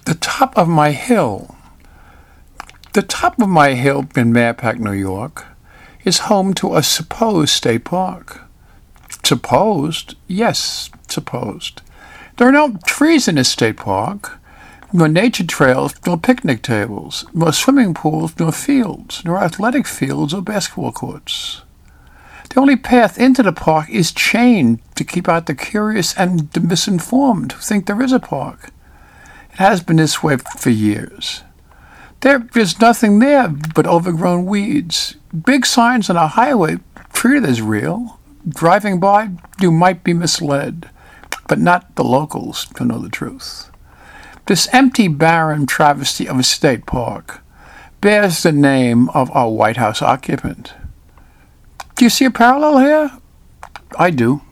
The top of my hill. The top of my hill in Mahopac, New York, is home to a supposed state park. Supposed? Yes, supposed. There are no trees in this state park, nor nature trails, nor picnic tables, nor swimming pools, nor fields, nor athletic fields or basketball courts. The only path into the park is chained to keep out the curious and the misinformed who think there is a park. It has been this way for years. There is nothing there but overgrown weeds. Big signs on a highway treat it as real. Driving by, you might be misled, but not the locals to know the truth. This empty, barren travesty of a state park bears the name of our White House occupant. Do you see a parallel here? I do.